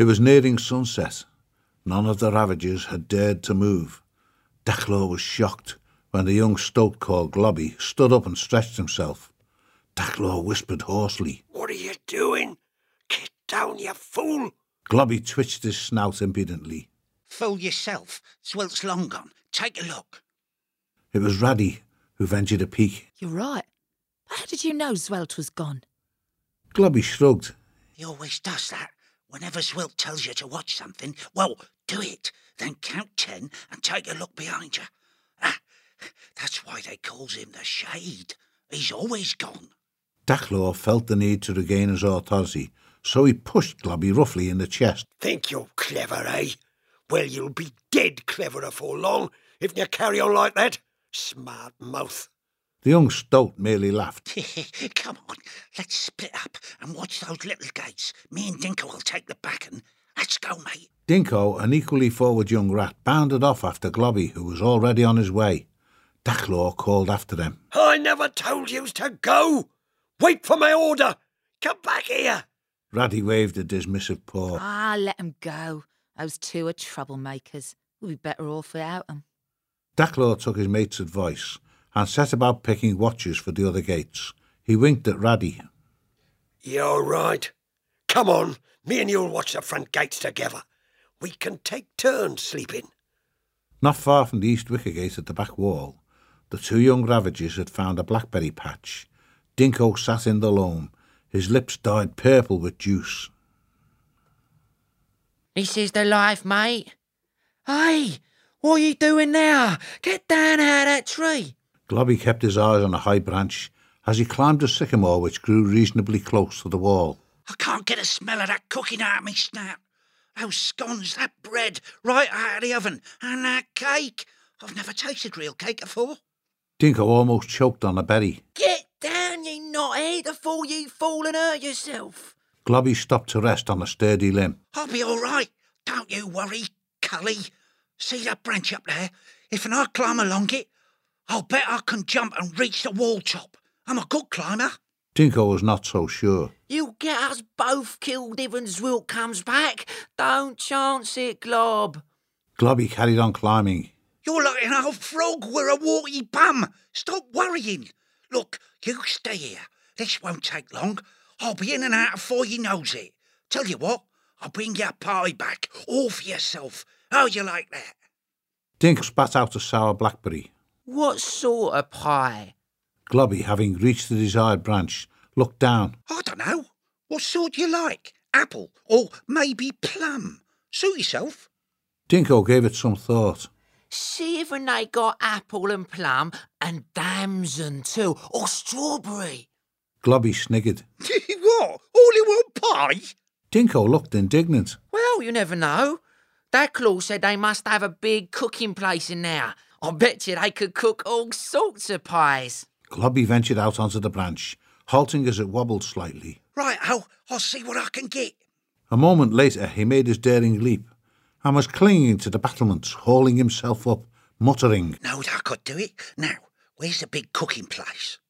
It was nearing sunset. None of the ravagers had dared to move. Daclaw was shocked when the young stoat called Globby stood up and stretched himself. Daclaw whispered hoarsely, "What are you doing? Get down, you fool!" Globby twitched his snout impudently. "Fool yourself. Swilt's long gone. Take a look." It was Raddy who ventured a peek. You're right. How did you know Zwelt was gone? Globby shrugged. He always does that. Whenever Zwilt tells you to watch something, well, do it. Then count 10 and take a look behind you. That's why they calls him the Shade. He's always gone. Daclaw felt the need to regain his authority, so he pushed Globby roughly in the chest. "Think you're clever, eh? Well, you'll be dead clever afore long if you carry on like that. Smart mouth." The young stoat merely laughed. Come on, let's split up and watch those little gates. Me and Dinko will take the back and let's go, mate. Dinko, an equally forward young rat, bounded off after Globby, who was already on his way. Daclaw called after them. "I never told yous to go. Wait for my order. Come back here." Raddy waved a dismissive paw. Let 'em go. Those two are troublemakers. We'll be better off without 'em. Daclaw took his mate's advice and set about picking watches for the other gates. He winked at Raddy. "You're right. Come on, me and you'll watch the front gates together. We can take turns sleeping." Not far from the east wicket gate at the back wall, the two young ravagers had found a blackberry patch. Dinko sat in the loam, his lips dyed purple with juice. This is the life, mate. Hey, what are you doing now? Get down out of that tree. Globby kept his eyes on a high branch as he climbed a sycamore which grew reasonably close to the wall. I can't get a smell of that cooking out of me snout. Those scones, that bread, right out of the oven, and that cake. I've never tasted real cake before. Dinko almost choked on a berry. Get down, you knothead, before you fall and hurt yourself. Globby stopped to rest on a sturdy limb. I'll be all right. Don't you worry, Cully. See that branch up there? If I climb along it, I'll bet I can jump and reach the wall top. I'm a good climber. Dinko was not so sure. You'll get us both killed if Zwilt comes back. Don't chance it, Glob. Globby carried on climbing. You're like an old frog with a warty bum. Stop worrying. Look, you stay here. This won't take long. I'll be in and out before you knows it. Tell you what, I'll bring your pie back, all for yourself. How'd you like that? Dinko spat out a sour blackberry. What sort of pie? Globby, having reached the desired branch, looked down. I don't know. What sort do you like? Apple or maybe plum? Suit yourself. Dinko gave it some thought. See if they got apple and plum and damson too, or strawberry. Globby sniggered. What? All in one pie? Dinko looked indignant. Well, you never know. Daclaw said they must have a big cooking place in there. I bet you they could cook all sorts of pies. Globby ventured out onto the branch, halting as it wobbled slightly. Right, I'll see what I can get. A moment later, he made his daring leap and was clinging to the battlements, hauling himself up, muttering. Knowed I could do it. Now, where's the big cooking place?